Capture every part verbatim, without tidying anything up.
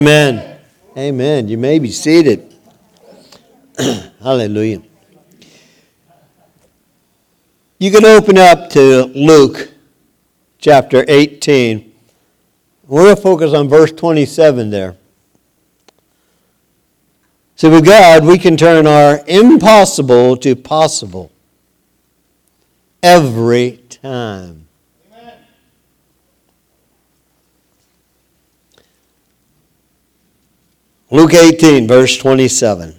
Amen. Amen. You may be seated. Hallelujah. You can open up to Luke chapter eighteen. We're going to focus on verse twenty-seven there. So with God, we can turn our impossible to possible every time. Luke eighteen, verse twenty-seven.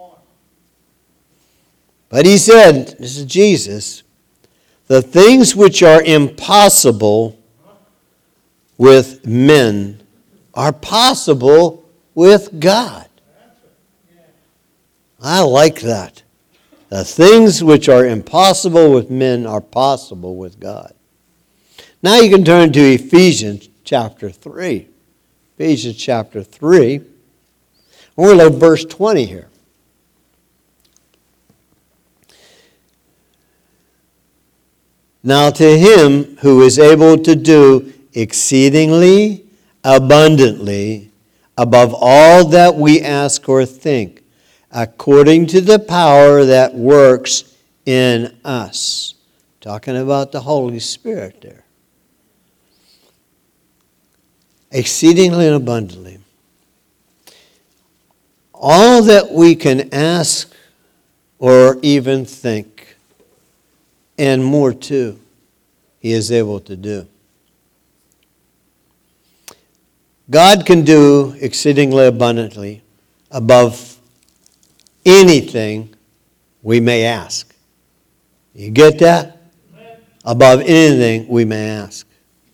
But he said, this is Jesus, the things which are impossible with men are possible with God. I like that. The things which are impossible with men are possible with God. Now you can turn to Ephesians chapter three. Ephesians chapter three. We're going to look at verse twenty here. Now to him who is able to do exceedingly abundantly above all that we ask or think, according to the power that works in us. Talking about the Holy Spirit there. Exceedingly and abundantly. All that we can ask or even think, and more too, he is able to do. God can do exceedingly abundantly above anything we may ask. You get that? Above anything we may ask.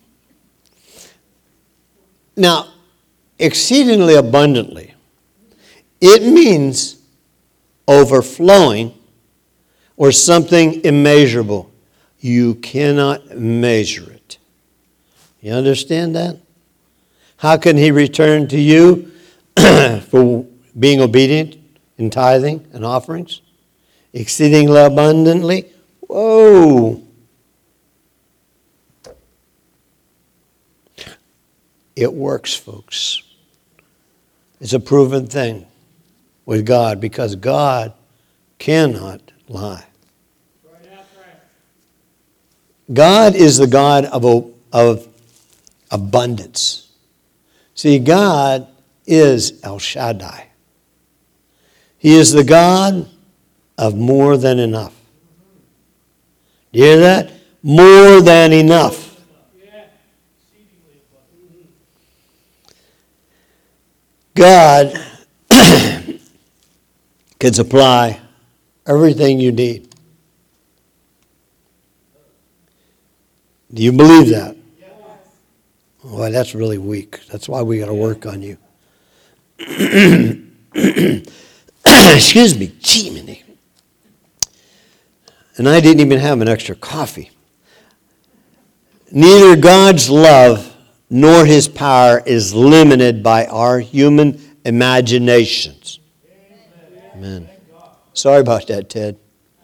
Now, exceedingly abundantly, it means overflowing or something immeasurable. You cannot measure it. You understand that? How can he return to you for being obedient in tithing and offerings? Exceedingly abundantly? Whoa! It works, folks. It's a proven thing with God, because God cannot lie. God is the God of, of abundance. See, God is El Shaddai. He is the God of more than enough. You hear that? More than enough. God can supply everything you need. Do you believe that? Yes. Well, that's really weak. That's why we got to work on you. Excuse me. Gee, and I didn't even have an extra coffee. Neither God's love nor his power is limited by our human imaginations. Amen. Sorry about that, Ted.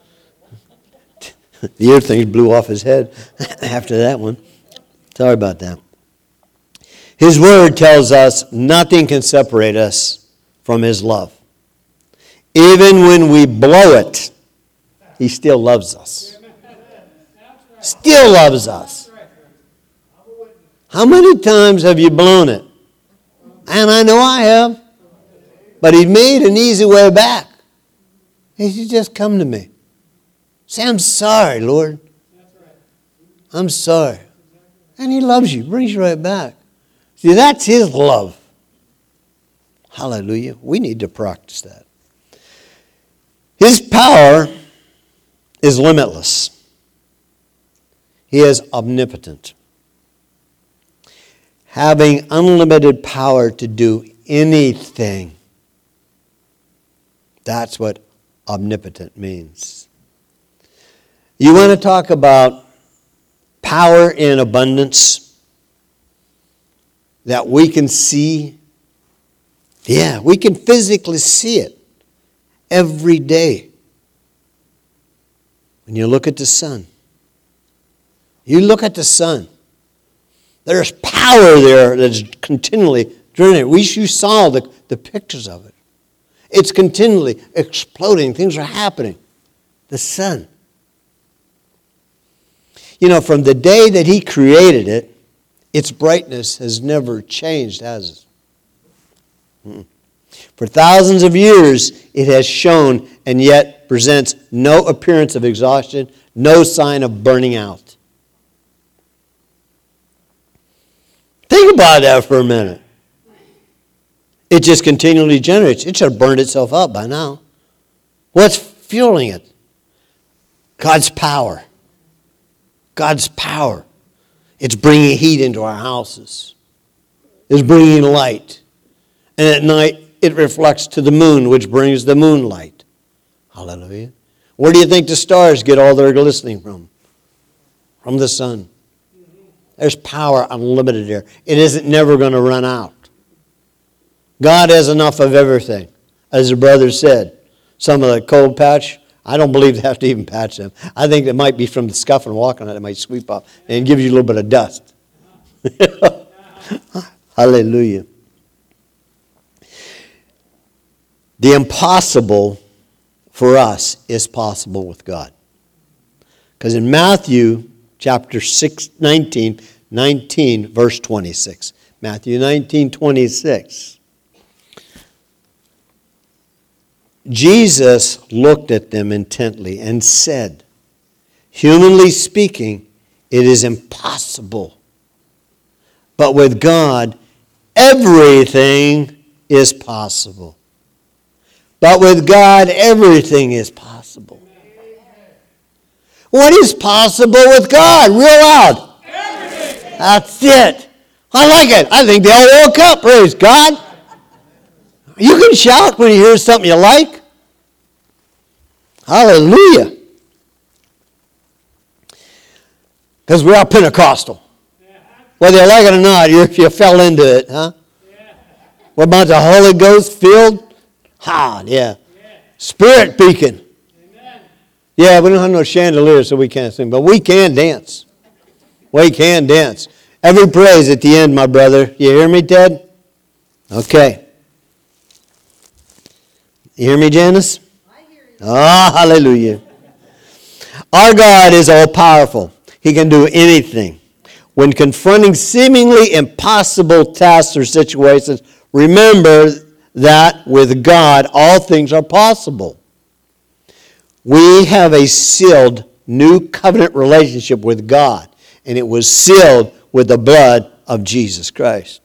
The ear thing blew off his head after that one. Sorry about that. His word tells us nothing can separate us from his love. Even when we blow it, he still loves us. Still loves us. How many times have you blown it? And I know I have. But he made an easy way back. He said, just come to me. Say, I'm sorry, Lord. I'm sorry. And he loves you. Brings you right back. See, that's his love. Hallelujah. We need to practice that. His power is limitless. He is omnipotent. Having unlimited power to do anything. That's what omnipotent means. You want to talk about power in abundance that we can see? Yeah, we can physically see it every day. When you look at the sun. You look at the sun. There's power there that's continually During it, we you saw the, the pictures of it. It's continually exploding. Things are happening. The sun. You know, from the day that he created it, its brightness has never changed, has it? Mm-mm. For thousands of years, it has shone and yet presents no appearance of exhaustion, no sign of burning out. Think about that for a minute. It just continually generates. It should have burned itself up by now. What's fueling it? God's power. God's power. It's bringing heat into our houses. It's bringing light. And at night, it reflects to the moon, which brings the moonlight. Hallelujah. Where do you think the stars get all their glistening from? From the sun. There's power unlimited there. It isn't never going to run out. God has enough of everything. As the brother said, some of the cold patch, I don't believe they have to even patch them. I think it might be from the scuff and walking on it, it might sweep up and give you a little bit of dust. Hallelujah. The impossible for us is possible with God. Because in Matthew chapter six, nineteen, nineteen, verse twenty-six. Matthew nineteen, twenty-six. Jesus looked at them intently and said, humanly speaking, it is impossible. But with God, everything is possible. But with God, everything is possible. What is possible with God? Real loud. Everything. That's it. I like it. I think they all woke up. Praise God. You can shout when you hear something you like. Hallelujah. Because we're all Pentecostal. Whether you like it or not, you, you fell into it, huh? What about the Holy Ghost filled? Ha, yeah. Spirit beacon. Yeah, we don't have no chandelier, so we can't sing, but we can dance. We can dance. Every praise at the end, my brother. You hear me, Ted? Okay. You hear me, Janice? I hear you. Oh, hallelujah. Our God is all-powerful. He can do anything. When confronting seemingly impossible tasks or situations, remember that with God, all things are possible. We have a sealed new covenant relationship with God, and it was sealed with the blood of Jesus Christ.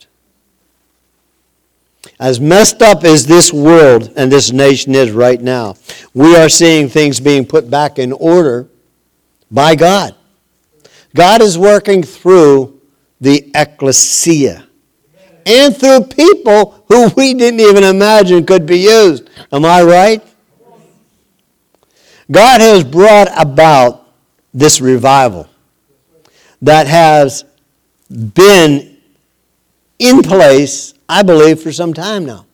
As messed up as this world and this nation is right now, we are seeing things being put back in order by God. God is working through the ecclesia and through people who we didn't even imagine could be used. Am I right? God has brought about this revival that has been in place, I believe, for some time now.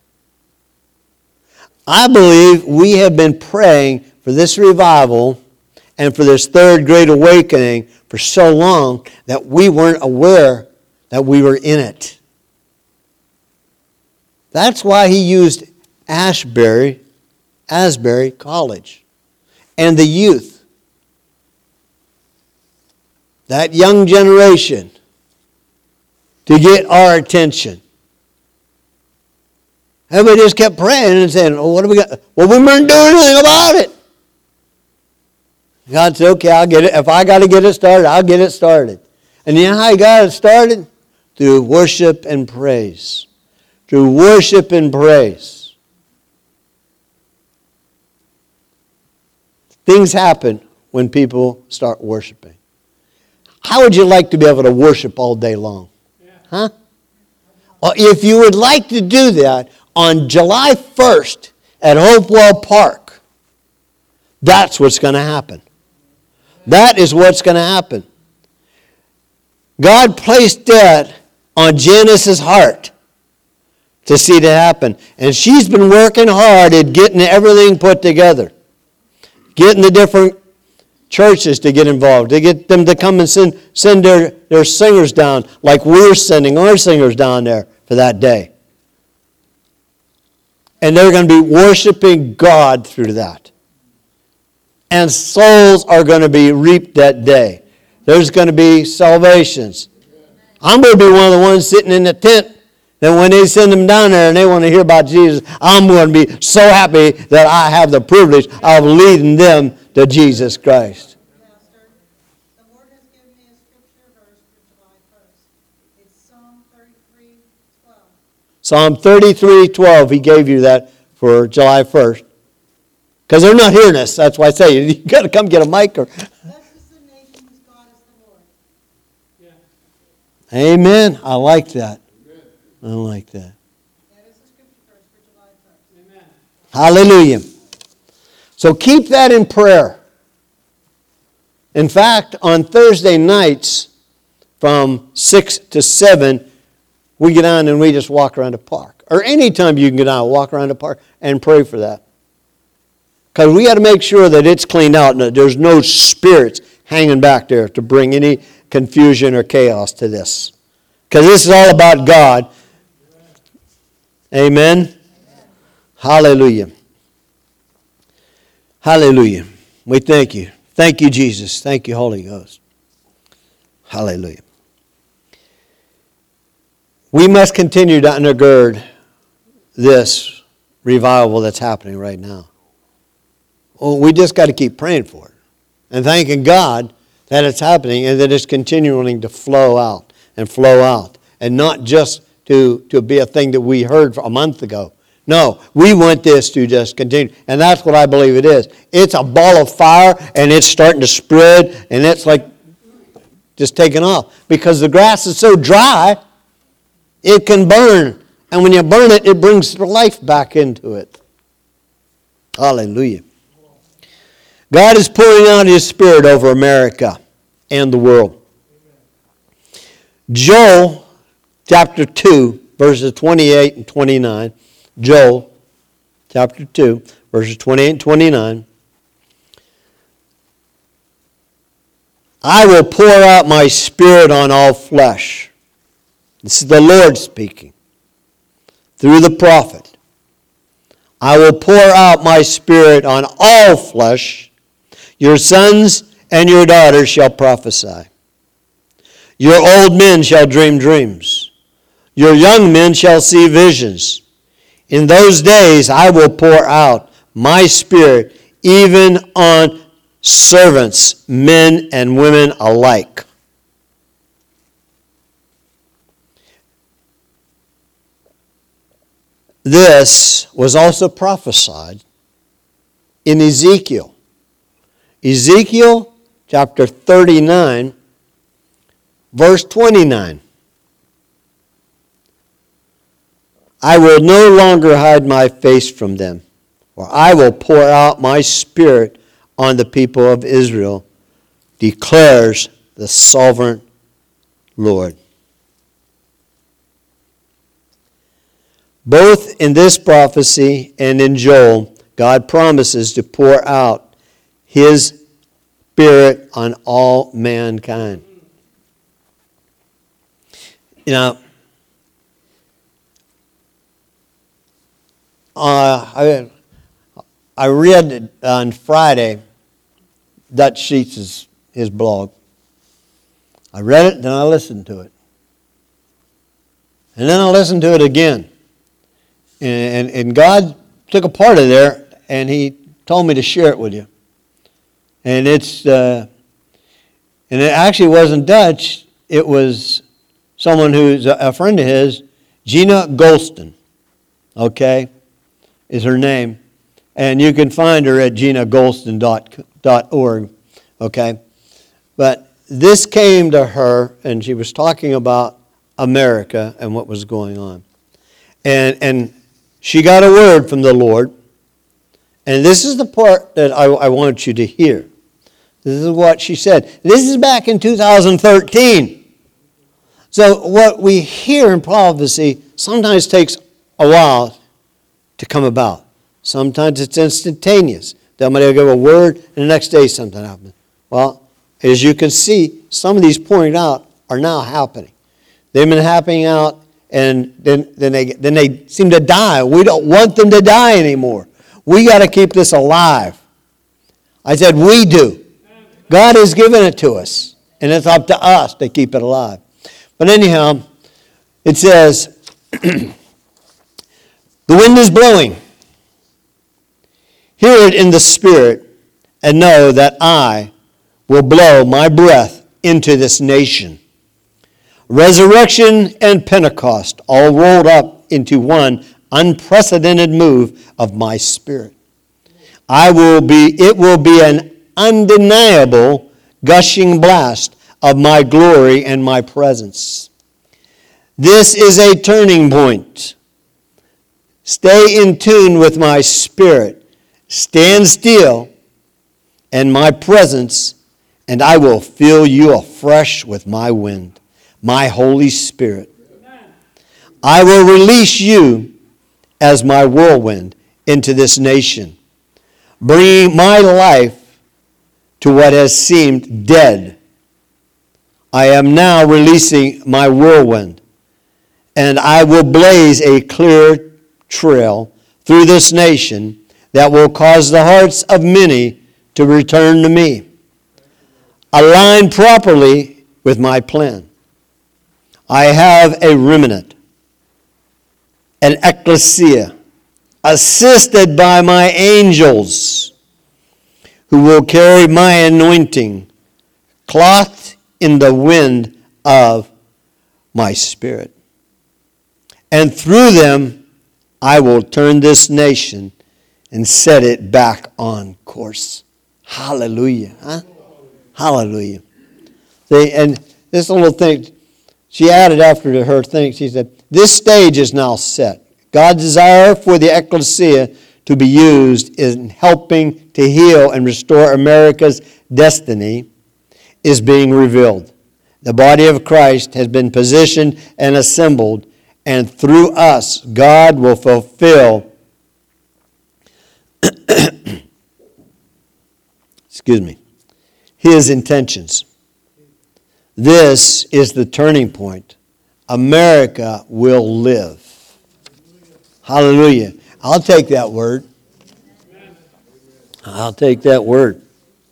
I believe we have been praying for this revival and for this third great awakening for so long that we weren't aware that we were in it. That's why he used Ashbury, Asbury College and the youth, that young generation, to get our attention. Everybody just kept praying and saying, oh, what do we got? Well, we weren't doing anything about it. God said, okay, I'll get it. If I got to get it started, I'll get it started. And you know how he got it started? Through worship and praise. Through worship and praise. Things happen when people start worshiping. How would you like to be able to worship all day long? Huh? Well, if you would like to do that on July first at Hopewell Park, that's what's going to happen. That is what's going to happen. God placed that on Janice's heart to see it happen. And she's been working hard at getting everything put together. Getting the different churches to get involved. To get them to come and send, send their, their singers down like we're sending our singers down there for that day. And they're going to be worshiping God through that. And souls are going to be reaped that day. There's going to be salvations. I'm going to be one of the ones sitting in the tent. And when they send them down there and they want to hear about Jesus, I'm going to be so happy that I have the privilege of leading them to Jesus Christ. Pastor, the Lord has given me a scripture verse for July first. It's Psalm thirty-three twelve. Psalm thirty-three twelve, he gave you that for July first. Because they're not hearing us. That's why I say, you've got to come get a mic. Or... Blessed is the nation whose God is the Lord. Yeah. Amen. I like that. I like that. That is the scripture verse for July first. Amen. Hallelujah. So keep that in prayer. In fact, on Thursday nights from six to seven, we get on and we just walk around the park. Or anytime you can get on, walk around the park and pray for that. Because we got to make sure that it's cleaned out and that there's no spirits hanging back there to bring any confusion or chaos to this. Because this is all about God. Amen? Amen. Hallelujah. Hallelujah. We thank you. Thank you, Jesus. Thank you, Holy Ghost. Hallelujah. We must continue to undergird this revival that's happening right now. Well, we just got to keep praying for it and thanking God that it's happening and that it's continuing to flow out and flow out and not just to, to be a thing that we heard a month ago. No, we want this to just continue. And that's what I believe it is. It's a ball of fire and it's starting to spread and it's like just taking off. Because the grass is so dry, it can burn. And when you burn it, it brings life back into it. Hallelujah. God is pouring out His Spirit over America and the world. Joel chapter two, verses twenty-eight and twenty-nine. Joel chapter two, verses twenty-eight and twenty-nine. I will pour out my Spirit on all flesh. This is the Lord speaking through the prophet. I will pour out my Spirit on all flesh. Your sons and your daughters shall prophesy. Your old men shall dream dreams. Your young men shall see visions. In those days I will pour out my Spirit even on servants, men and women alike. This was also prophesied in Ezekiel. Ezekiel chapter thirty-nine, verse twenty-nine. I will no longer hide my face from them, for I will pour out my Spirit on the people of Israel, declares the sovereign Lord. Both in this prophecy and in Joel, God promises to pour out His Spirit on all mankind. You know, uh, I, I read on Friday Dutch Sheets' his blog. I read it, then I listened to it. And then I listened to it again. And, and, and God took a part of there, and He told me to share it with you. And it's, uh, and it actually wasn't Dutch. It was someone who's a, a friend of his, Gina Golston, okay, is her name. And you can find her at gina golston dot org, okay. But this came to her, and she was talking about America and what was going on. And, and she got a word from the Lord. And this is the part that I, I want you to hear. This is what she said. This is back in two thousand thirteen. So what we hear in prophecy sometimes takes a while to come about. Sometimes it's instantaneous. Somebody will give a word and the next day something happens. Well, as you can see, some of these pouring out are now happening. They've been happening out and then, then, they, then they seem to die. We don't want them to die anymore. We got to keep this alive. I said we do. God has given it to us, and it's up to us to keep it alive. But anyhow, it says, the wind is blowing. Hear it in the Spirit, and know that I will blow my breath into this nation. Resurrection and Pentecost all rolled up into one unprecedented move of my Spirit. I will be, it will be an undeniable gushing blast of my glory and my presence. This is a turning point. Stay in tune with my Spirit. Stand still and my presence, and I will fill you afresh with my wind, my Holy Spirit. Amen. I will release you as my whirlwind into this nation, bringing my life to what has seemed dead. I am now releasing my whirlwind, and I will blaze a clear trail through this nation that will cause the hearts of many to return to me. Align properly with my plan. I have a remnant, an ecclesia, assisted by my angels, who will carry my anointing, clothed in the wind of my Spirit. And through them, I will turn this nation and set it back on course. Hallelujah. Huh? Hallelujah. See, and this little thing, she added after her thing, she said, this stage is now set. God's desire for the ecclesia to be used in helping to heal and restore America's destiny is being revealed. The body of Christ has been positioned and assembled, and through us, God will fulfill excuse me, his intentions. This is the turning point. America will live. Hallelujah. I'll take that word. I'll take that word.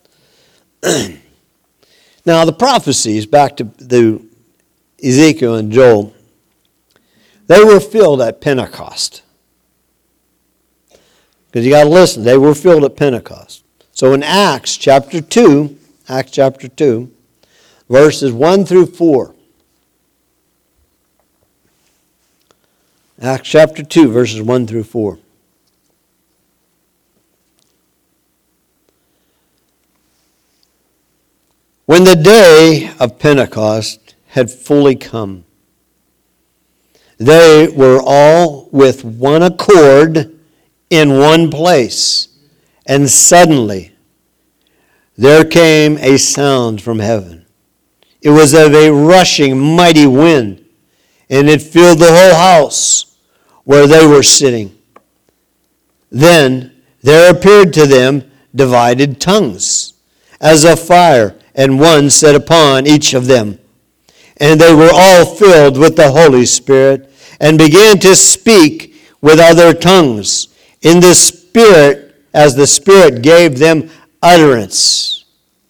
Now, the prophecies, back to the Ezekiel and Joel, they were filled at Pentecost. Because you got to listen, they were filled at Pentecost. So in Acts chapter two, Acts chapter two, verses one through four. Acts chapter two, verses one through four. When the day of Pentecost had fully come, they were all with one accord in one place. And suddenly there came a sound from heaven. It was of a rushing mighty wind, and it filled the whole house where they were sitting. Then there appeared to them divided tongues, as of fire, and one sat upon each of them. And they were all filled with the Holy Spirit, and began to speak with other tongues in the Spirit, as the Spirit gave them utterance.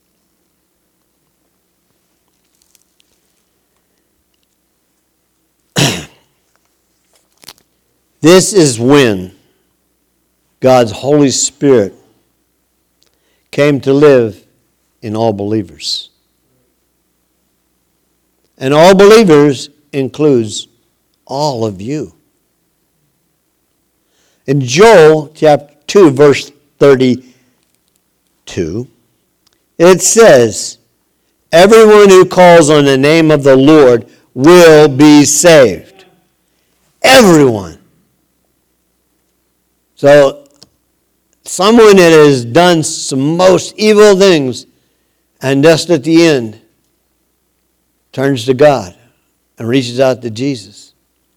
This is when God's Holy Spirit came to live in all believers. And all believers includes all of you. In Joel chapter two, verse thirty-two, it says, everyone who calls on the name of the Lord will be saved. Everyone. So, someone that has done some most evil things, and just at the end, turns to God and reaches out to Jesus,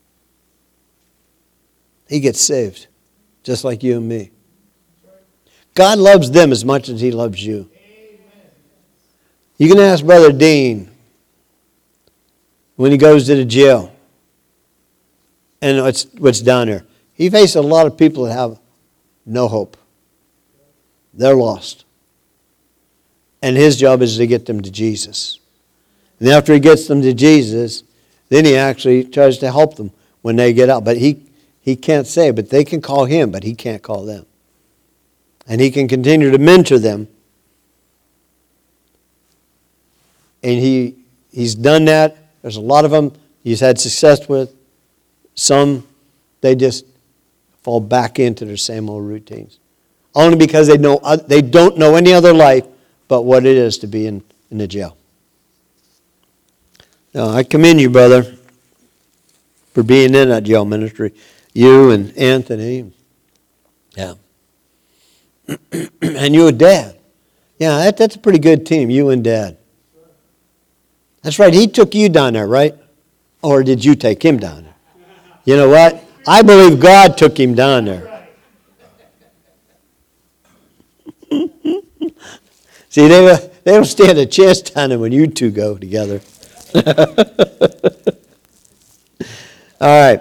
he gets saved, just like you and me. God loves them as much as he loves you. You can ask Brother Dean when he goes to the jail. and what's, what's down there. He faced a lot of people that have no hope. They're lost. And his job is to get them to Jesus. And after he gets them to Jesus, then he actually tries to help them when they get out. But he, he can't say, but they can call him, but he can't call them. And he can continue to mentor them. And he he's done that. There's a lot of them he's had success with. Some, they just fall back into their same old routines. Only because they know they don't know any other life but what it is to be in, in the jail. Now, I commend you, brother, for being in that jail ministry. You and Anthony. Yeah. And you and Dad. Yeah, that, that's a pretty good team, you and Dad. That's right, he took you down there, right? Or did you take him down there? You know what? I believe God took him down there. See, they, they don't stand a chance down there when you two go together. All right.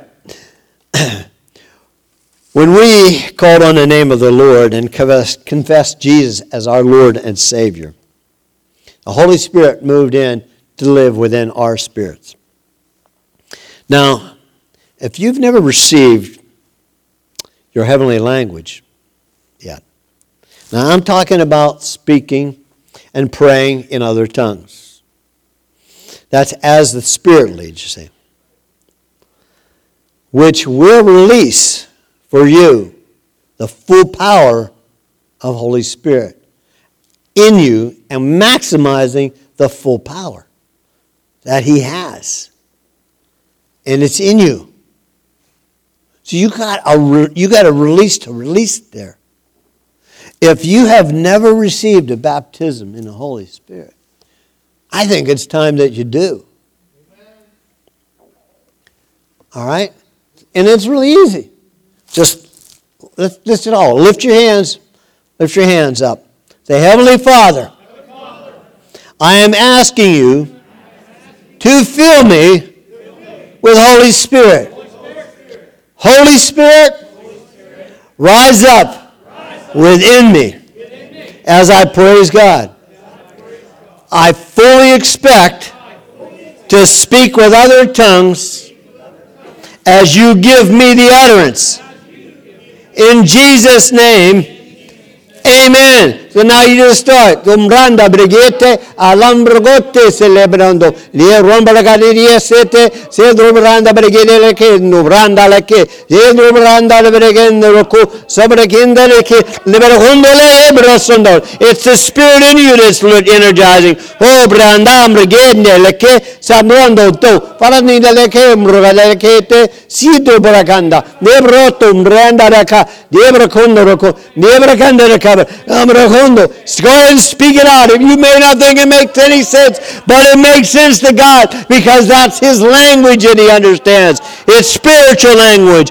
When we called on the name of the Lord and confessed Jesus as our Lord and Savior, the Holy Spirit moved in to live within our spirits. Now, if you've never received your heavenly language yet, now I'm talking about speaking and praying in other tongues. That's as the Spirit leads, you see. Which will release for you the full power of Holy Spirit in you and maximizing the full power that He has. And it's in you. So you got a you got a release to release it there. If you have never received a baptism in the Holy Spirit, I think it's time that you do. All right? And it's really easy. Just lift, lift it all. Lift your hands. Lift your hands up. Say, Heavenly Father, I am asking you to fill me with Holy Spirit. Holy Spirit, rise up within me as I praise God. I fully expect to speak with other tongues as you give me the utterance. In Jesus' name, amen. So now you just start. Dumbranda brigete alambragote celebrando. Lie romba galeria sete se dumbranda brigete leke dumbranda leke se dumbranda brigende roku sabrakinde leke liberhundo le brasondol. It's the Spirit in you that's energizing. Oh branda brigende leke sabrando to farani leke mrugaleke si dobraganda nebroto branda raka debrakondo roku debrakanda raka amra. Go ahead and speak it out. You may not think it makes any sense, but it makes sense to God because that's His language and He understands. It's spiritual language.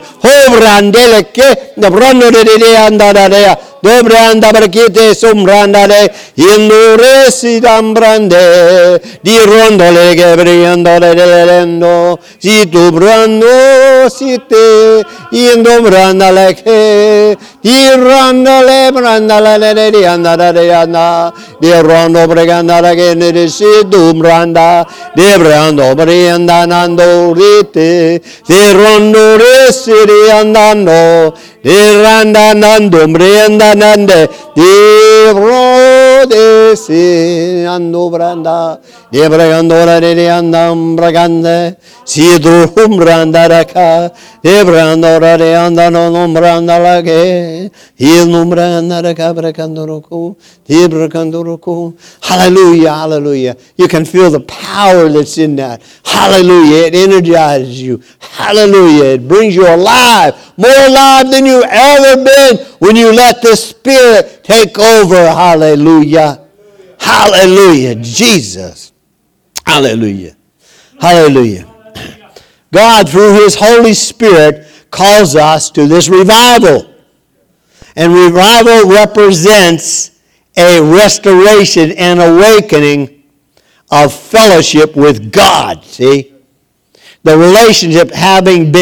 Dobre anda barchite sombrandare indure si dambrande di rondole che brillando lendo si tu brando si te indombrandale che di rondole brandale di andare di andare di rondo pregandare che ne si dumbranda di brando briandanando rite di rondo resi andando di randanando brianda nande di rode si ando branda di bregandora di andam bragande si drum branda raka di brandora di andano non branda la che il non branda raka bregandoroku di bregandoroku. Hallelujah, hallelujah. You can feel the power that's in that. Hallelujah. It energizes you. Hallelujah. It brings you alive, more alive than you've ever been when you let the Spirit take over. Hallelujah. Hallelujah. Jesus. Hallelujah. Hallelujah. God, through His Holy Spirit, calls us to this revival. And revival represents a restoration and awakening of fellowship with God. See? The relationship having been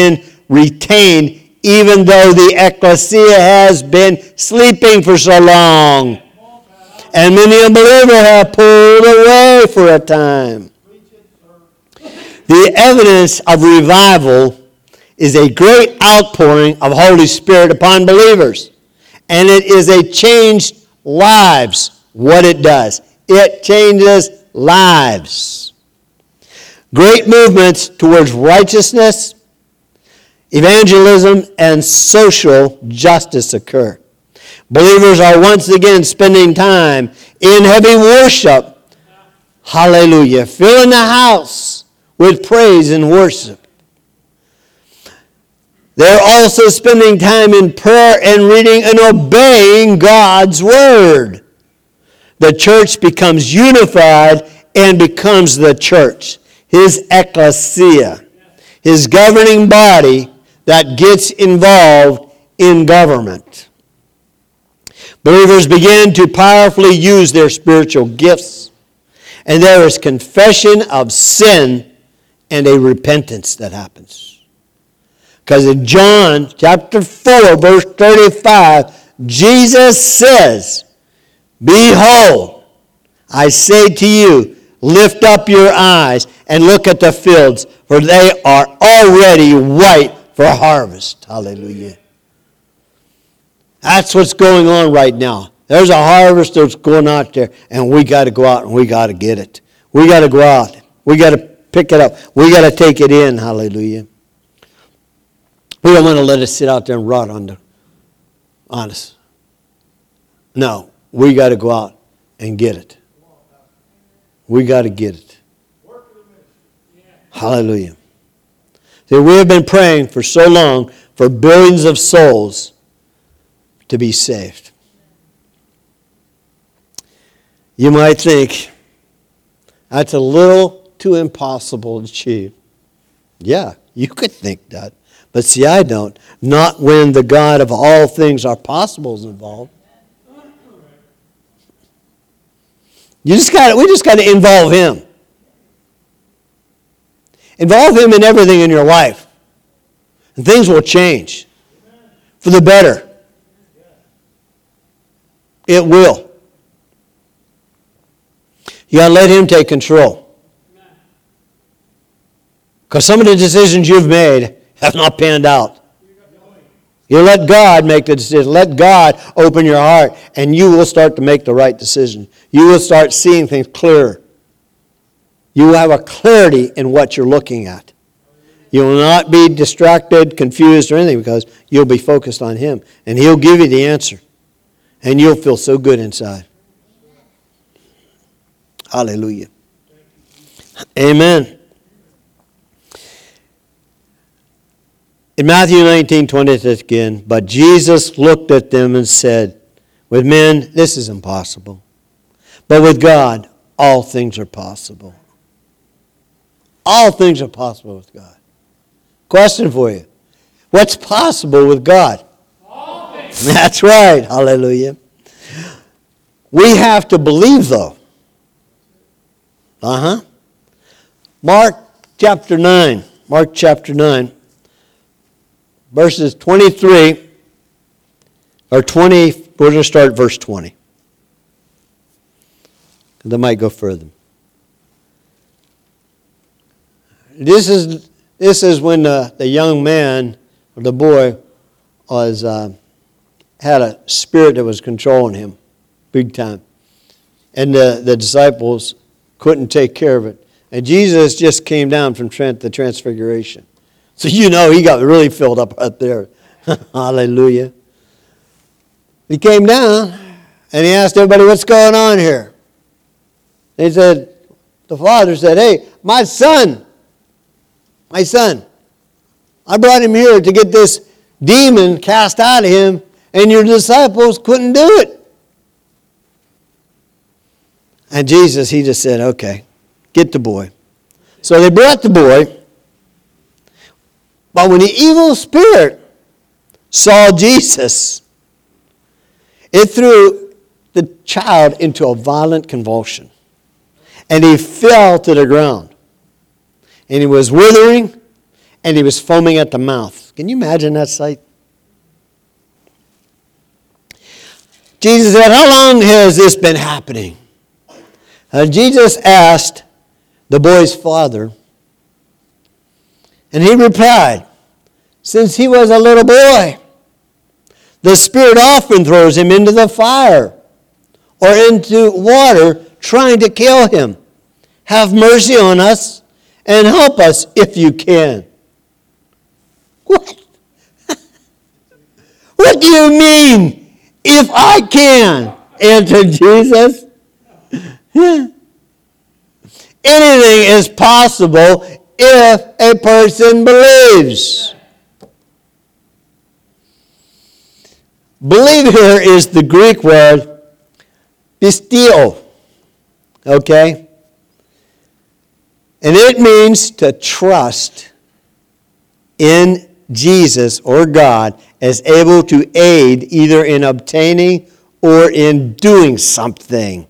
retained even though the ecclesia has been sleeping for so long. And many unbelievers have pulled away for a time. The evidence of revival is a great outpouring of Holy Spirit upon believers. And it is a changed lives, what it does. It changes lives. Great movements towards righteousness, evangelism, and social justice occur. Believers are once again spending time in heavy worship. Hallelujah. Filling the house with praise and worship. They're also spending time in prayer and reading and obeying God's word. The church becomes unified and becomes the church, his ecclesia, his governing body that gets involved in government. Believers begin to powerfully use their spiritual gifts, and there is confession of sin and a repentance that happens. Because in John chapter four, verse thirty-five, Jesus says, "Behold, I say to you, lift up your eyes and look at the fields, for they are already white for harvest." Hallelujah. That's what's going on right now. There's a harvest that's going out there, and we got to go out and we got to get it. We got to go out. We got to pick it up. We got to take it in. Hallelujah. We don't want to let it sit out there and rot on, the, on us. No, we got to go out and get it. We got to get it. Hallelujah. See, we have been praying for so long for billions of souls to be saved. You might think, that's a little too impossible to achieve. Yeah, you could think that. But see, I don't. Not when the God of all things are possible is involved. You just got we just got to involve him. Involve him in everything in your life. And things will change for the better. It will. You got to let him take control. Because some of the decisions you've made have not panned out. You let God make the decision. Let God open your heart, and you will start to make the right decision. You will start seeing things clearer. You will have a clarity in what you're looking at. You will not be distracted, confused, or anything, because you'll be focused on him. And he'll give you the answer. And you'll feel so good inside. Hallelujah. Amen. In Matthew nineteen twenty, it says again, "But Jesus looked at them and said, with men, this is impossible. But with God, all things are possible." All things are possible with God. Question for you. What's possible with God? All things. That's right. Hallelujah. We have to believe, though. Uh-huh. Mark chapter nine. Mark chapter nine. Verses twenty-three, or twenty, we're going to start at verse twenty. They might go further. This is this is when the, the young man, or the boy, was uh, had a spirit that was controlling him, big time. And the, the disciples couldn't take care of it. And Jesus just came down from the Transfiguration. So you know he got really filled up right there. Hallelujah. He came down and he asked everybody, "What's going on here?" He said, the father said, "Hey, my son, my son, I brought him here to get this demon cast out of him, and your disciples couldn't do it." And Jesus, he just said, "Okay, get the boy." So they brought the boy. But when the evil spirit saw Jesus, it threw the child into a violent convulsion. And he fell to the ground. And he was withering, and he was foaming at the mouth. Jesus. Can you imagine that sight? Jesus said, how long has this been happening? And Jesus asked the boy's father, and he replied, since he was a little boy, the Spirit often throws him into the fire or into water trying to kill him. Have mercy on us and help us if you can. What? What do you mean, if I can? Answered Jesus. Anything is possible if a person believes. Believe here is the Greek word pistio. Okay? And it means to trust in Jesus or God as able to aid either in obtaining or in doing something.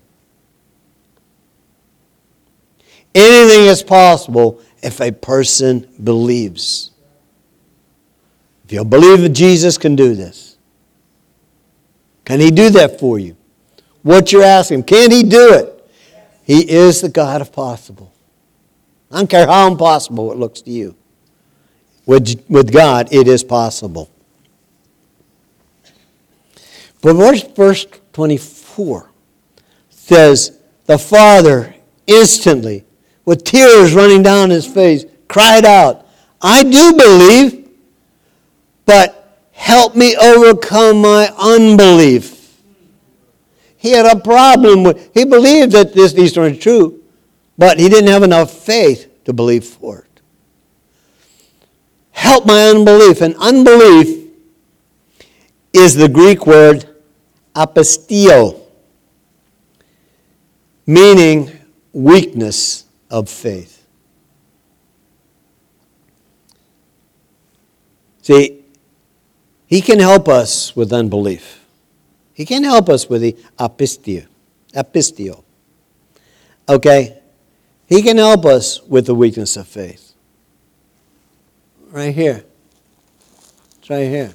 Anything is possible if a person believes. If you believe that Jesus can do this, can He do that for you? What you're asking, can He do it? He is the God of possible. I don't care how impossible it looks to you. With, with God, it is possible. But verse twenty-four says, the Father instantly, with tears running down his face, cried out, I do believe, but help me overcome my unbelief. He had a problem with, he believed that this, these are true, but he didn't have enough faith to believe for it. Help my unbelief. And unbelief is the Greek word apistio, meaning weakness of faith. See, He can help us with unbelief. He can help us with the apistio. Apistio. Okay? He can help us with the weakness of faith. Right here. It's right here.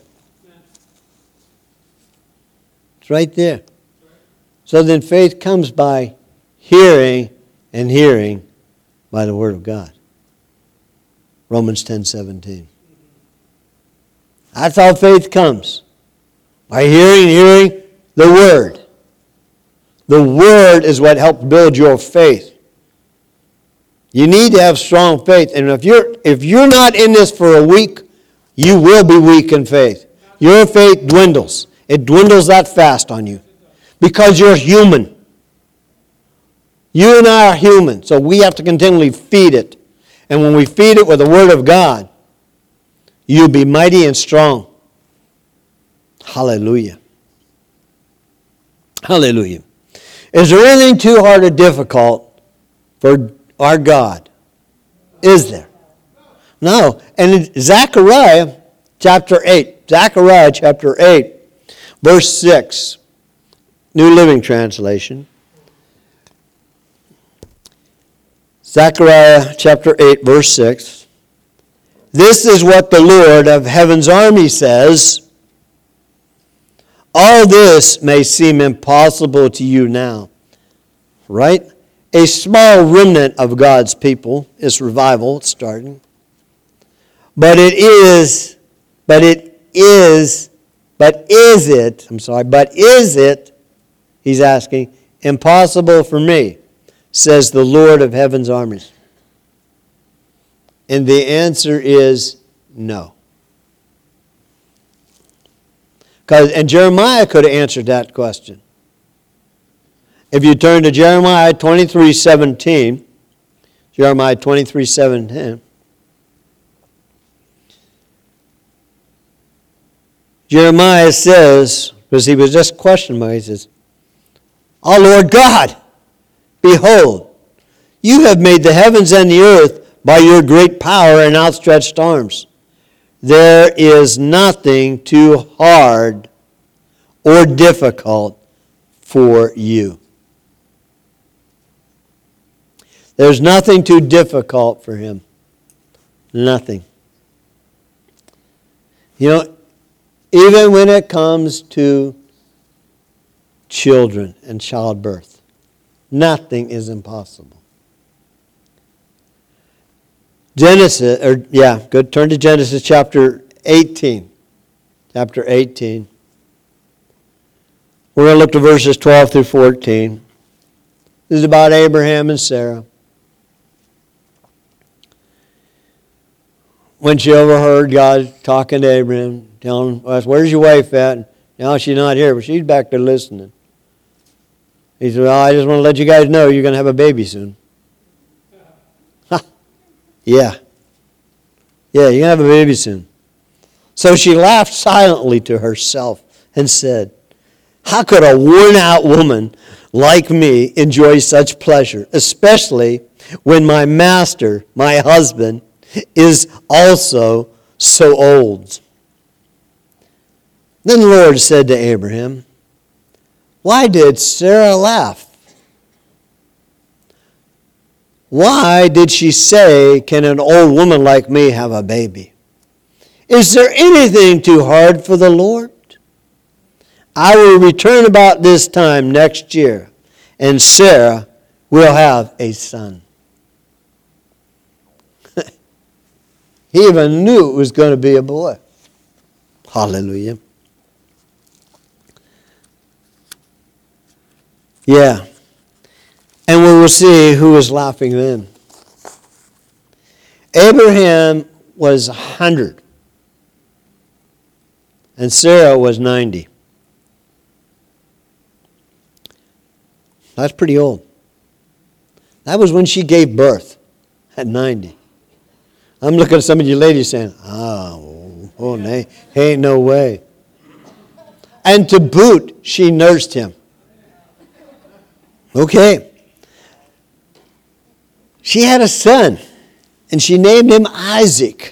It's right there. So then faith comes by hearing, and hearing by the Word of God. Romans ten seventeen. That's how faith comes. By hearing, hearing the Word. The Word is what helps build your faith. You need to have strong faith. And if you're, if you're not in this for a week, you will be weak in faith. Your faith dwindles. It dwindles that fast on you. Because you're human. You and I are human, so we have to continually feed it. And when we feed it with the Word of God, you'll be mighty and strong. Hallelujah. Hallelujah. Is there anything too hard or difficult for our God? Is there? No. And in Zechariah chapter eight, Zechariah chapter eight, verse six, New Living Translation. Zechariah chapter eight, verse six. This is what the Lord of heaven's army says. All this may seem impossible to you now. Right? A small remnant of God's people. It's revival. It's starting. But it is, but it is, but is it, I'm sorry, but is it, he's asking, impossible for me, says the Lord of heaven's armies? And the answer is no. Because and Jeremiah could have answered that question. If you turn to Jeremiah twenty-three seventeen, Jeremiah twenty-three seventeen, Jeremiah says, because he was just questioned by, he says, "O Lord God, behold, you have made the heavens and the earth by your great power and outstretched arms. There is nothing too hard or difficult for you." There's nothing too difficult for him. Nothing. You know, even when it comes to children and childbirth, nothing is impossible. Genesis, or yeah, good. Turn to Genesis chapter eighteen. Chapter eighteen. We're going to look to verses twelve through fourteen. This is about Abraham and Sarah. When she overheard God talking to Abraham, telling him, where's your wife at? Now she's not here, but she's back there listening. He said, well, I just want to let you guys know you're going to have a baby soon. Ha. Yeah. Yeah, you're going to have a baby soon. So she laughed silently to herself and said, how could a worn-out woman like me enjoy such pleasure, especially when my master, my husband, is also so old? Then the Lord said to Abraham, why did Sarah laugh? Why did she say, can an old woman like me have a baby? Is there anything too hard for the Lord? I will return about this time next year, and Sarah will have a son. He even knew it was going to be a boy. Hallelujah. Yeah. And we will see who was laughing then. Abraham was one hundred. And Sarah was ninety. That's pretty old. That was when she gave birth at ninety. I'm looking at some of you ladies saying, oh, oh nay, ain't no way. And to boot, she nursed him. Okay. She had a son, and she named him Isaac.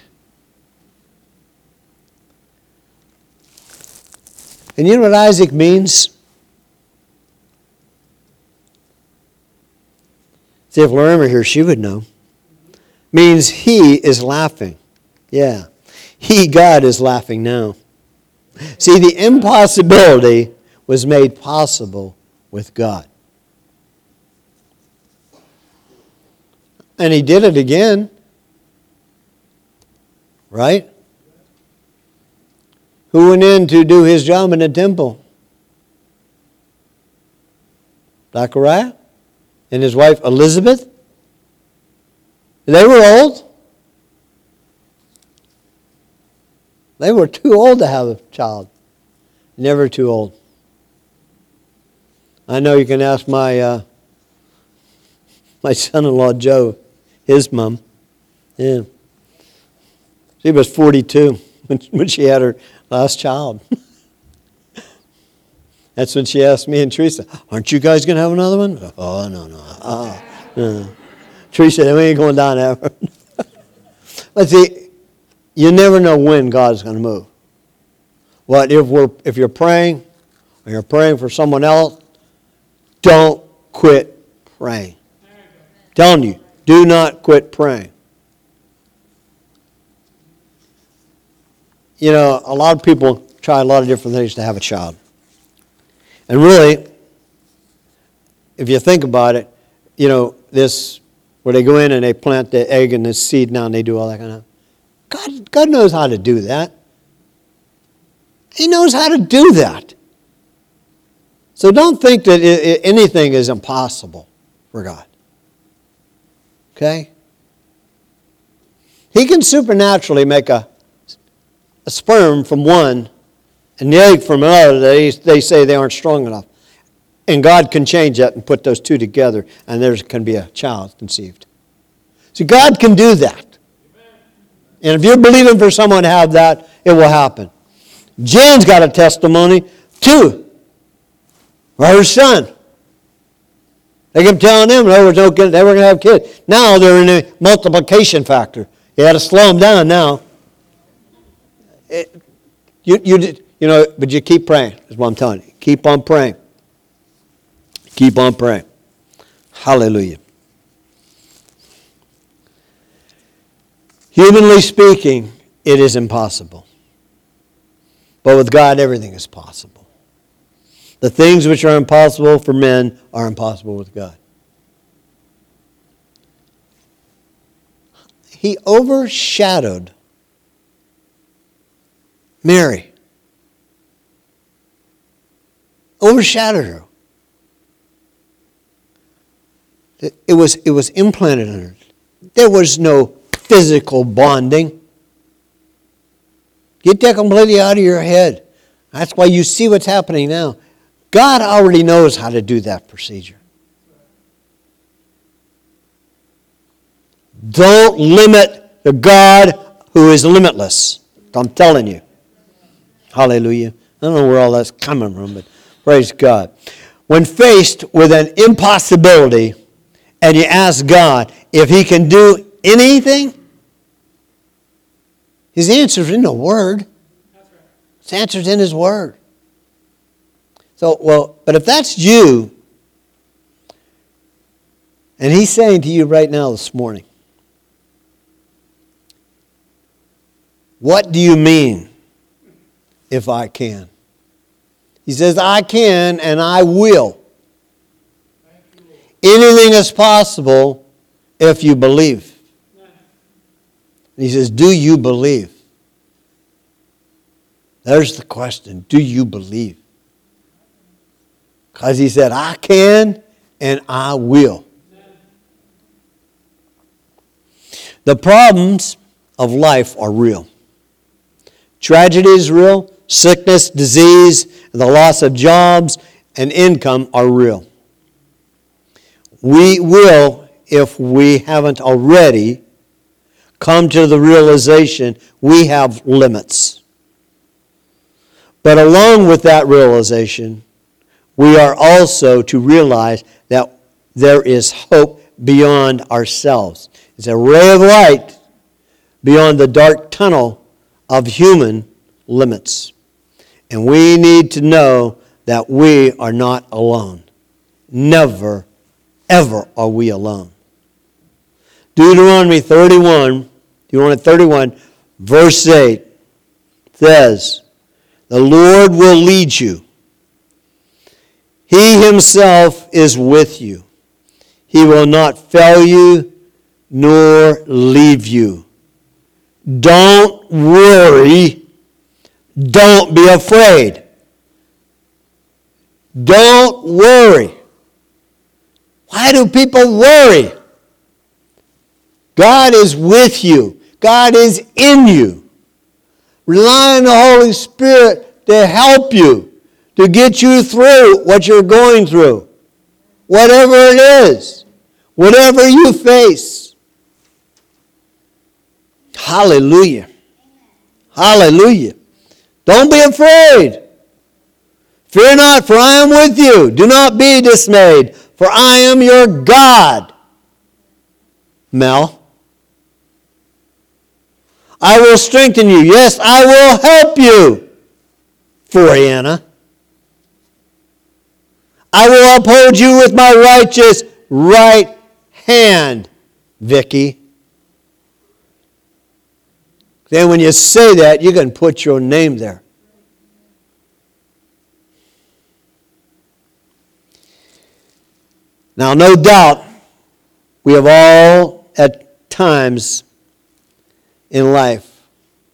And you know what Isaac means? See, if Lorraine were here, she would know. Means he is laughing. Yeah. He, God, is laughing now. See, the impossibility was made possible with God. And he did it again. Right? Who went in to do his job in the temple? Zechariah and his wife Elizabeth. They were old. They were too old to have a child. Never too old. I know you can ask my uh, my son-in-law Joe, his mom. Yeah. She was forty-two when, when she had her last child. That's when she asked me and Teresa, aren't you guys going to have another one? Oh, no, no. Uh, no. Teresa, we ain't going down ever. But see, you never know when God's going to move. What if we're if you're praying, or you're praying for someone else, don't quit praying. I'm telling you, do not quit praying. You know, a lot of people try a lot of different things to have a child. And really, if you think about it, you know, this, where they go in and they plant the egg and the seed now and they do all that kind of, God, God knows how to do that. He knows how to do that. So don't think that it, it, anything is impossible for God. Okay? He can supernaturally make a, a sperm from one and the egg from another. They, they say they aren't strong enough. And God can change that and put those two together, and there can be a child conceived. So God can do that. And if you're believing for someone to have that, it will happen. Jen's got a testimony, too. For her son. They kept telling them they were, no kid, they were going to have kids. Now they're in a multiplication factor. You had to slow them down now. It, you, you, you know, but you keep praying, is what I'm telling you. Keep on praying. Keep on praying. Hallelujah. Humanly speaking, it is impossible. But with God, everything is possible. The things which are impossible for men are impossible with God. He overshadowed Mary. Overshadowed her. It was, it was implanted in her. There was no physical bonding. Get that completely out of your head. That's why you see what's happening now. God already knows how to do that procedure. Don't limit the God who is limitless. I'm telling you. Hallelujah. I don't know where all that's coming from, but praise God. When faced with an impossibility, and you ask God if He can do anything, His answer is in the Word. His answer is in His Word. So, well, but if that's you, and He's saying to you right now this morning, what do you mean, if I can? He says, I can and I will. Anything is possible if you believe. And he says, do you believe? There's the question. Do you believe? Because he said, I can and I will. The problems of life are real. Tragedy is real. Sickness, disease, the loss of jobs and income are real. We will, if we haven't already, come to the realization we have limits. But along with that realization, we are also to realize that there is hope beyond ourselves. It's a ray of light beyond the dark tunnel of human limits. And we need to know that we are not alone. Never Ever are we alone. Deuteronomy thirty-one, Deuteronomy thirty-one, verse eight says, the Lord will lead you. He Himself is with you. He will not fail you nor leave you. Don't worry. Don't be afraid. Don't worry. Why do people worry? God is with you. God is in you. Rely on the Holy Spirit to help you, to get you through what you're going through. Whatever it is, whatever you face. Hallelujah. Hallelujah. Don't be afraid. Fear not, for I am with you. Do not be dismayed, for I am your God. Mel. I will strengthen you. Yes, I will help you. Floriana. I will uphold you with my righteous right hand. Vicky. Then when you say that, you can put your name there. Now, no doubt, we have all at times in life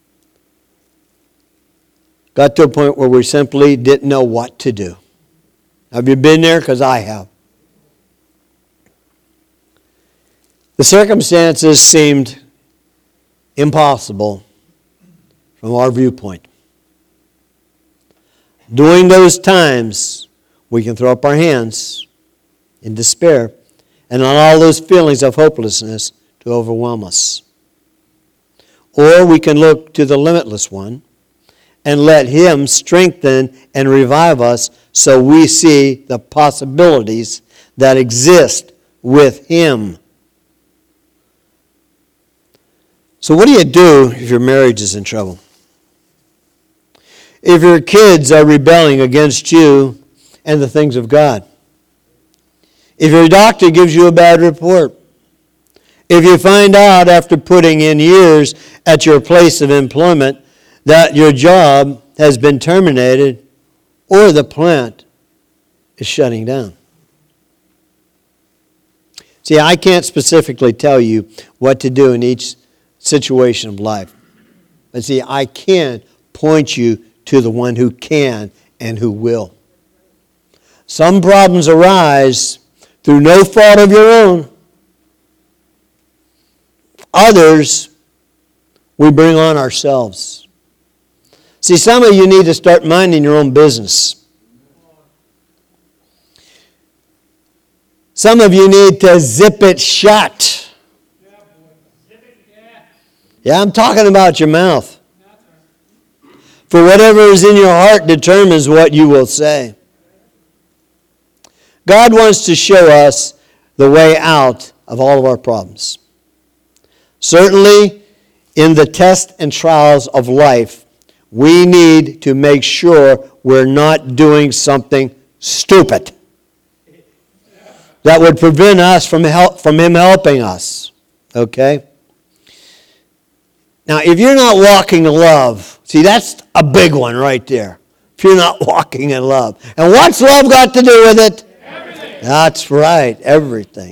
got to a point where we simply didn't know what to do. Have you been there? Because I have. The circumstances seemed impossible from our viewpoint. During those times, we can throw up our hands in despair and allow those feelings of hopelessness to overwhelm us. Or we can look to the limitless one and let Him strengthen and revive us so we see the possibilities that exist with Him. So what do you do if your marriage is in trouble? If your kids are rebelling against you and the things of God? If your doctor gives you a bad report? If you find out after putting in years at your place of employment that your job has been terminated or the plant is shutting down. See, I can't specifically tell you what to do in each situation of life. But see, I can point you to the one who can and who will. Some problems arise through no fault of your own. Others we bring on ourselves. See, some of you need to start minding your own business. Some of you need to zip it shut. Yeah, I'm talking about your mouth. For whatever is in your heart determines what you will say. God wants to show us the way out of all of our problems. Certainly, in the tests and trials of life, we need to make sure we're not doing something stupid that would prevent us from help, from Him helping us. Okay? Now, if you're not walking in love, see, that's a big one right there. If you're not walking in love. And what's love got to do with it? Everything. That's right, everything.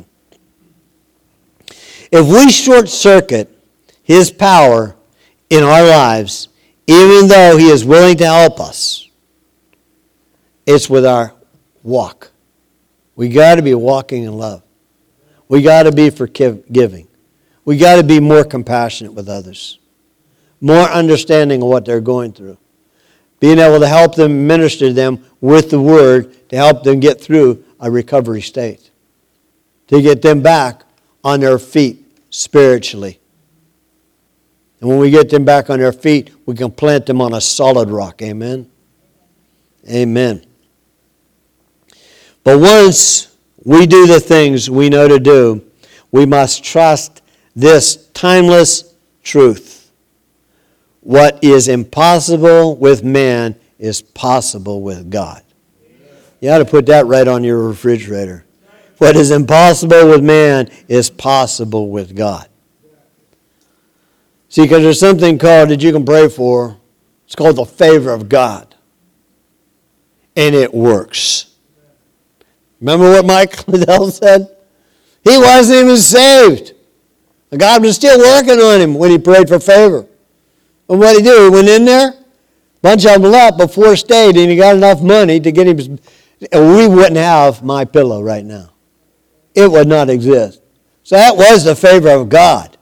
If we short-circuit His power in our lives, even though He is willing to help us, it's with our walk. We got to be walking in love. We got to be forgiving. We got to be more compassionate with others. More understanding of what they're going through. Being able to help them, minister to them with the Word to help them get through a recovery state. To get them back on their feet spiritually. And when we get them back on their feet, we can plant them on a solid rock. Amen? Amen. But once we do the things we know to do, we must trust this timeless truth. What is impossible with man is possible with God. You ought to put that right on your refrigerator. What is impossible with man is possible with God. See, because there's something called that you can pray for. It's called the favor of God. And it works. Remember what Mike Liddell said? He wasn't even saved. God was still working on him when he prayed for favor. And what did he do? He went in there, a bunch of them left, but four stayed, and he got enough money to get him. And we wouldn't have My Pillow right now. It would not exist. So that was the favor of God.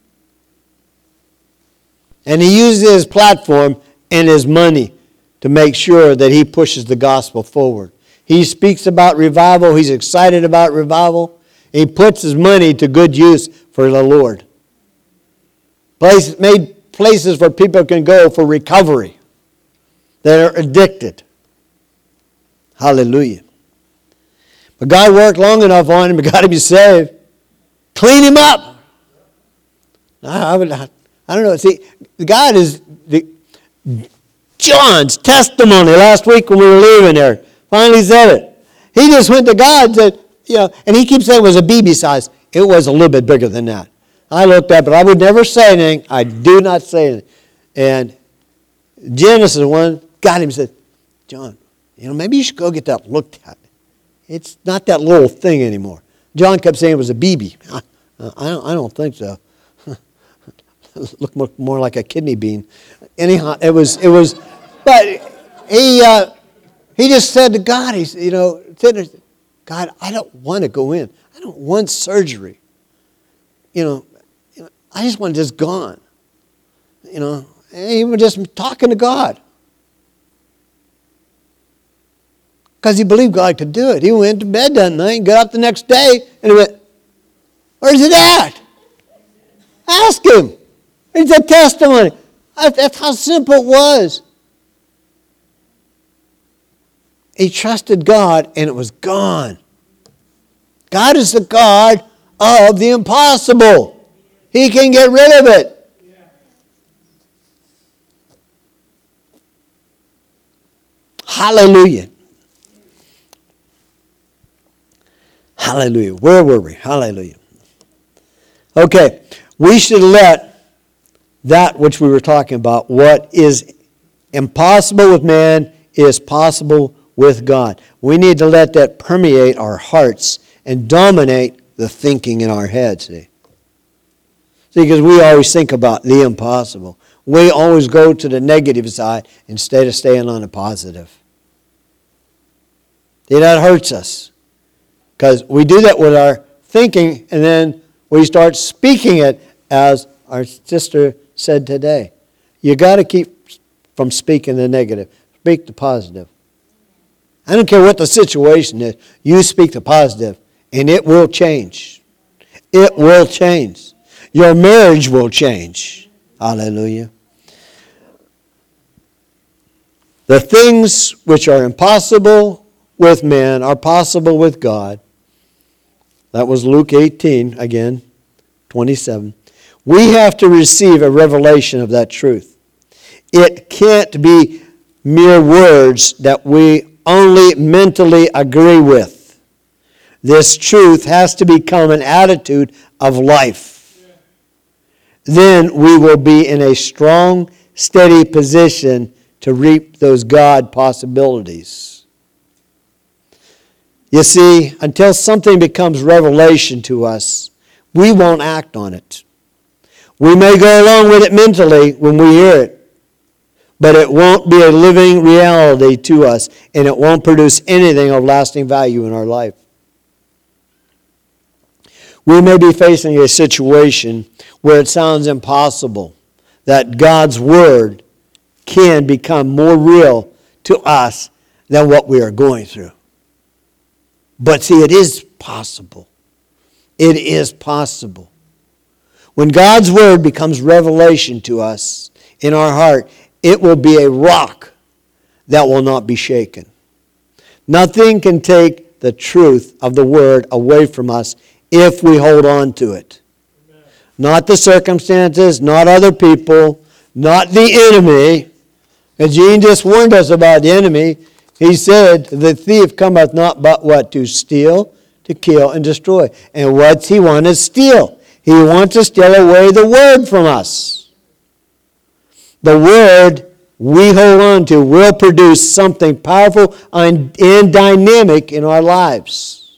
And he uses his platform and his money to make sure that he pushes the gospel forward. He speaks about revival. He's excited about revival. He puts his money to good use for the Lord. Place, made places where people can go for recovery. That are addicted. Hallelujah. But God worked long enough on him to got him saved. Clean him up. I, I, would, I don't know. See, God is... The, John's testimony last week when we were leaving there finally said it. He just went to God and said, you know, and he keeps saying it was a B B size. It was a little bit bigger than that. I looked up, but I would never say anything. I do not say anything. And Genesis one got him and said, John, you know, maybe you should go get that looked at. It's not that little thing anymore. John kept saying it was a B B. I, I, don't, I don't think so. Looked more, more like a kidney bean. Anyhow, it was, it was, but he, uh, he just said to God, he's, you know, God, I don't want to go in. I don't want surgery. You know, you know I just want this gone. You know, and he was just talking to God. Because he believed God could do it. He went to bed that night and got up the next day and he went, where's it at? Ask him. It's a testimony. That's how simple it was. He trusted God and it was gone. God is the God of the impossible. He can get rid of it. Hallelujah. Hallelujah. Where were we? Hallelujah. Okay. We should let that which we were talking about, what is Impossible with man is possible with God. We need to let that permeate our hearts and dominate the thinking in our heads. See, see, because we always think about the impossible. We always go to the negative side instead of staying on the positive. See, that hurts us. Because we do that with our thinking, and then we start speaking it, as our sister said today. You got to keep from speaking the negative. Speak the positive. I don't care what the situation is. You speak the positive, and it will change. It will change. Your marriage will change. Hallelujah. The things which are impossible with man are possible with God. That was Luke eighteen, again, twenty-seven. We have to receive a revelation of that truth. It can't be mere words that we only mentally agree with. This truth has to become an attitude of life. Then we will be in a strong, steady position to reap those God possibilities. You see, until something becomes revelation to us, we won't act on it. We may go along with it mentally when we hear it, but it won't be a living reality to us, and it won't produce anything of lasting value in our life. We may be facing a situation where it sounds impossible that God's Word can become more real to us than what we are going through. But see, it is possible. It is possible. When God's Word becomes revelation to us in our heart, it will be a rock that will not be shaken. Nothing can take the truth of the Word away from us if we hold on to it. Amen. Not the circumstances, not other people, not the enemy. And Gene just warned us about the enemy. He said, the thief cometh not but what? To steal, to kill, and destroy. And what's he want to steal? He wants to steal away the Word from us. The Word we hold on to will produce something powerful and dynamic in our lives.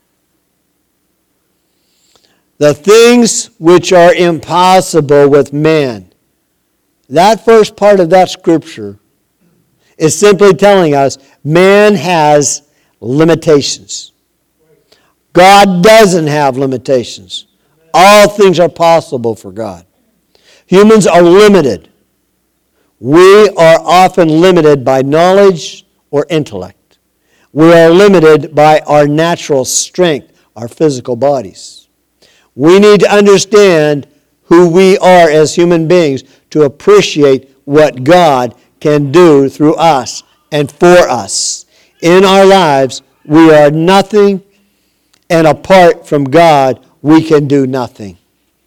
The things which are impossible with man. That first part of that scripture is simply telling us man has limitations. God doesn't have limitations. All things are possible for God. Humans are limited. We are often limited by knowledge or intellect. We are limited by our natural strength, our physical bodies. We need to understand who we are as human beings to appreciate what God can do through us and for us. In our lives, we are nothing, and apart from God, we can do nothing.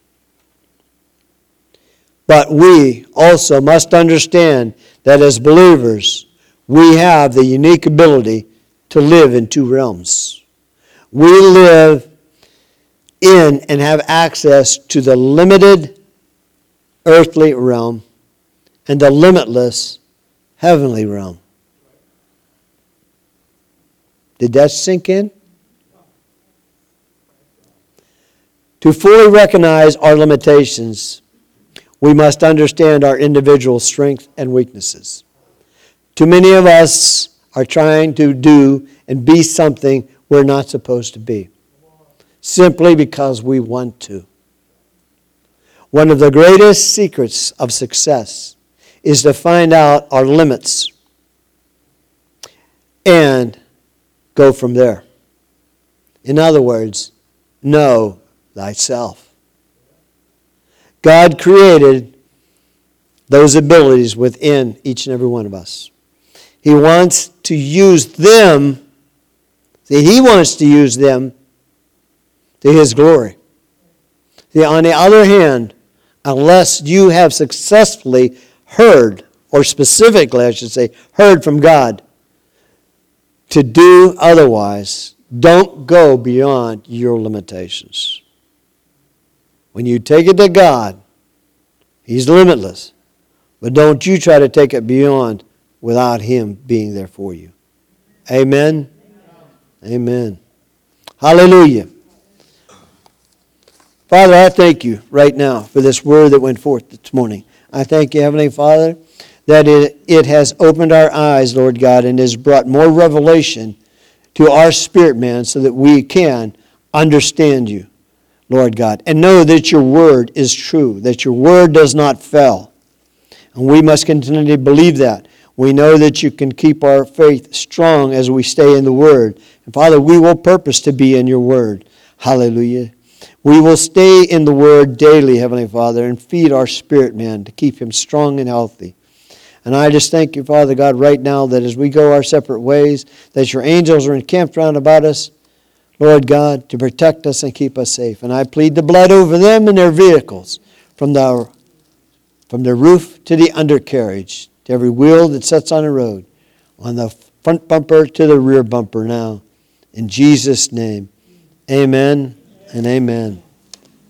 But we also must understand that as believers, we have the unique ability to live in two realms. We live in and have access to the limited earthly realm and the limitless heavenly realm. Did that sink in? To fully recognize our limitations, we must understand our individual strengths and weaknesses. Too many of us are trying to do and be something we're not supposed to be, simply because we want to. One of the greatest secrets of success is to find out our limits and go from there. In other words, know thyself. God created those abilities within each and every one of us. He wants to use them, see, He wants to use them to His glory. See, on the other hand, unless you have successfully heard, or specifically, I should say, heard from God to do otherwise, don't go beyond your limitations. When you take it to God, He's limitless. But don't you try to take it beyond without Him being there for you. Amen? Amen. Hallelujah. Father, I thank you right now for this word that went forth this morning. I thank you, Heavenly Father, that it, it has opened our eyes, Lord God, and has brought more revelation to our spirit, man, so that we can understand you, Lord God, and know that your word is true, that your word does not fail. And we must continue to believe that. We know that you can keep our faith strong as we stay in the word. And Father, we will purpose to be in your word. Hallelujah. We will stay in the word daily, Heavenly Father, and feed our spirit, man, to keep him strong and healthy. And I just thank you, Father God, right now that as we go our separate ways, that your angels are encamped round about us, Lord God, to protect us and keep us safe. And I plead the blood over them and their vehicles, from the, from the roof to the undercarriage, to every wheel that sits on the road, on the front bumper to the rear bumper now. In Jesus' name, amen and amen.